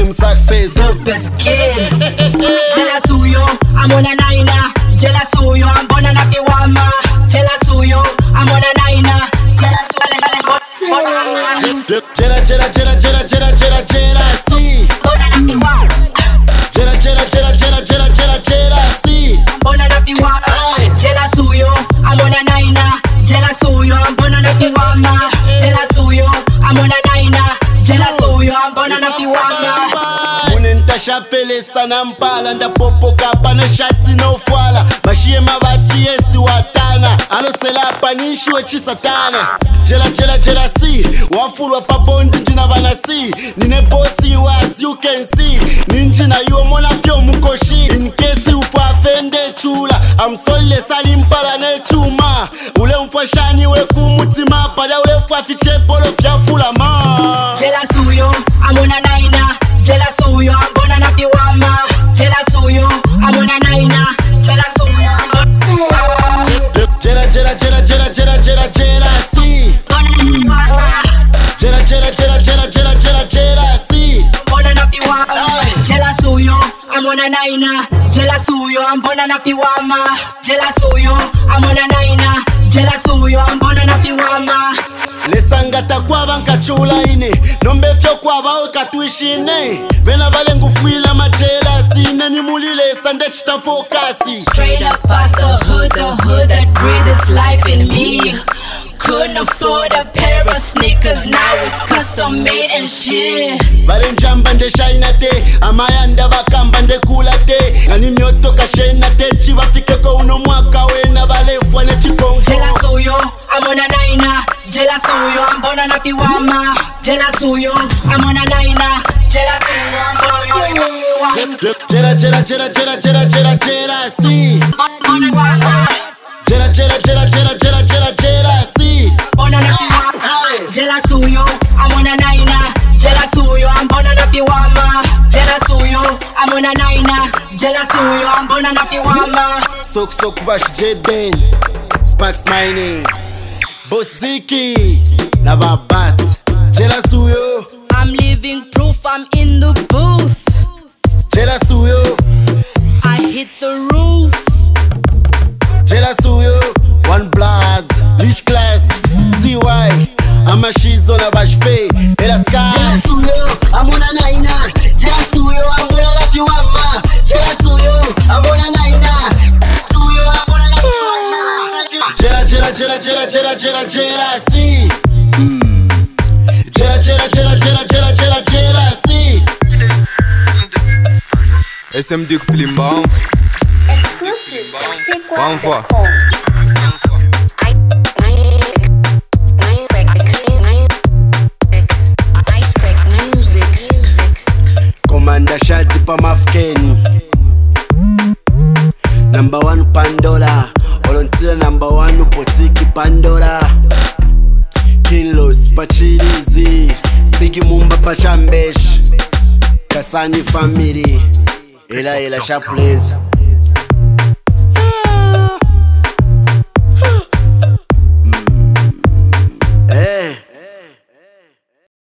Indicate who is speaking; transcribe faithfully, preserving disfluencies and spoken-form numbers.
Speaker 1: team success.
Speaker 2: The best kid. Jealous who you, I'm on a niner. Jealous who you, I'm born on a piwama. Jealous who you, I'm on a niner. Jealous who you,
Speaker 1: Jera jera jera jera jera jera jera si. Jera jera jera jera jera jera jera si.
Speaker 2: Born on a piwama. Jealous who you, I'm on a niner. Jealous who you, I'm born on a piwama. Jealous who you, I'm on a niner. Jealous who you, I'm born on a piwama.
Speaker 1: Munentasha pele sana mpala ndapopoka pana shati no fwala. Mashie mabati yesi watana. Alo sela panishi wechi satana. Jela jela jela si. Wafuru papondi njina bana si. Nine bossy as you can see. Ninjina yu mona fyo mukoshi. In case you fa fende chula. I'm sorry salimpala ne chuma. Ule mfwa shani ule kumutima. Pada ule mfwa fiche polo fya fula ma.
Speaker 2: Jealous who you, I'm on a niner. Jealous who you, I'm born on a piwama. Jealous who you, I'm on a niner. Jealous who you, I'm on
Speaker 1: Jera jera jera jera jera jera jera si. Jera jera jera jera jera jera jera si.
Speaker 2: born on a piwama. Jealous who you, I'm on a niner. Jealous who you, I'm born on a piwama. Jealous who you, I'm on a niner. Jealous who you, I'm born on a piwama.
Speaker 1: Lesangata kwa banka chula ine. Nombe fyo kwa bao katuishine. Vena vale ngufuila majela sine. Ni mulile sande chita fokasi.
Speaker 2: Straight up out the hood, the hood that breathes life in me. Couldn't afford a pair of sneakers, now it's custom made and shit.
Speaker 1: Vale njamba nde shaina te. Amayanda bakamba nde kula te. Ngani nyoto kashena te. Chiva fike ko uno mwaka wena vale fwane chikongo.
Speaker 2: Jealous who you, I'm on a niner. Jealous who you, I'm born on a piwama. Jealous who you, I'm on a niner. Jealous who you, I'm born on a piwama.
Speaker 1: Jera jera jera jera jera jera jera si.
Speaker 2: On a piwama.
Speaker 1: Jera jera jera jera jera jera jera si.
Speaker 2: Born on a piwama. Jealous who you, I'm on a niner. Jealous who you, I'm born on a piwama. Jealous who you, I'm on a niner. Jealous who you, I'm born on a piwama.
Speaker 1: Sok sok wash Jaden. Sparks mining. Boss Dicky. Never bat. Jealous who you.
Speaker 2: I'm living proof, I'm in the booth.
Speaker 1: Jealous who you.
Speaker 2: I hit the roof.
Speaker 1: Jealous who you. One blood. Leash class. T Y. I'm a she's on a bash fay. Ela sky.
Speaker 3: Jealous who you, I'm on a niner. Jealous who you, I'm gonna love you mama. Jealous who you, I'm on a niner. Who you, I'm gonna love you mama.
Speaker 1: Jera jera jera jera jera jera jera si. Jera jera jera jera jera jera jera si.
Speaker 4: S M D film bom.
Speaker 5: Exclusive.
Speaker 4: Bom fois.
Speaker 1: Commander Shadi pa mafkeni. Number one Pandora. Olontira number one upotiki Pandora. Kinlos pachirizi. Bigi mumba pachambesh. Kasani family. Ela ela sharp plays.